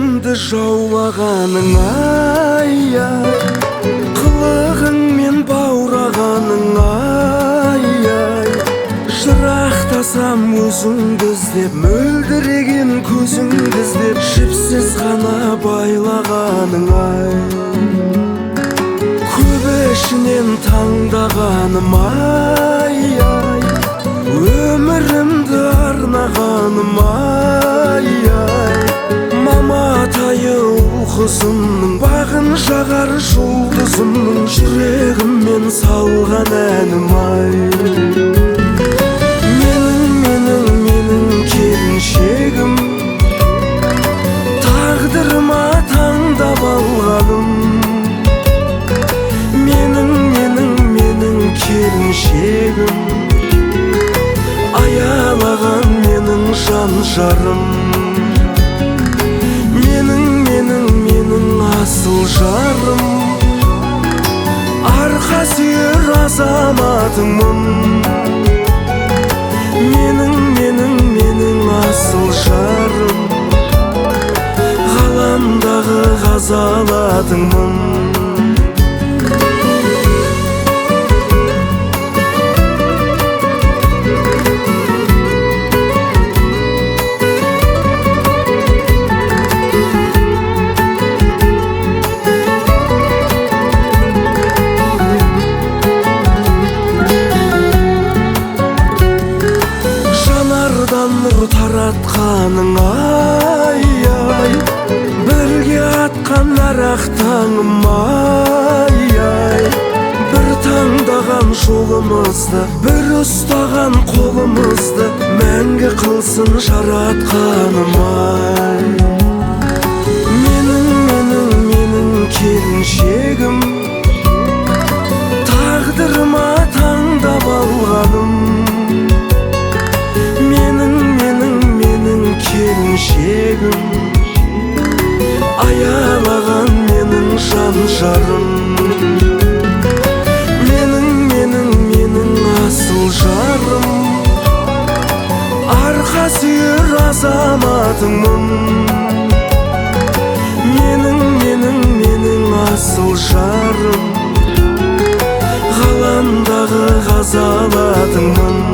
өмірімді жаулағаның ай-ай, қылығыңмен баурағаның ай-ай, жырақтасам өзіңді іздеп, мөлдіреген көзіңді іздеп, жіпсіз ғана байлағаның ай, көп ішінен таңдағаным ай-ай, өмірімді арнағаным ай-ай, маматайы ұл-қызымның, бағын жағар жұлдызымның, жүрегіммен салған әнім ай, менің келіншегім, тағдырыма таңдап алғаным, менің келіншегім, аялаған менің жан жарым, менің асыл жарым, арқа сүйер азаматыңмын, менің асыл жарым, ғаламдағы ғазалатыңмын. Нұр таратқаның ай-ай, бірге атқан арақ таңым ай-ай, бір таңдаған жолымызды, бір ұстаған қолымызды, мәңгі қылсын жаратқаным ай, менің келіншегім, тағдырыма таңдап алғаным, келіншегім, аялаған менің жан жарым, менің асыл жарым, арқа сүйер азаматыңмын, менің асыл жарым, ғаламдағы ғазалатыңмын.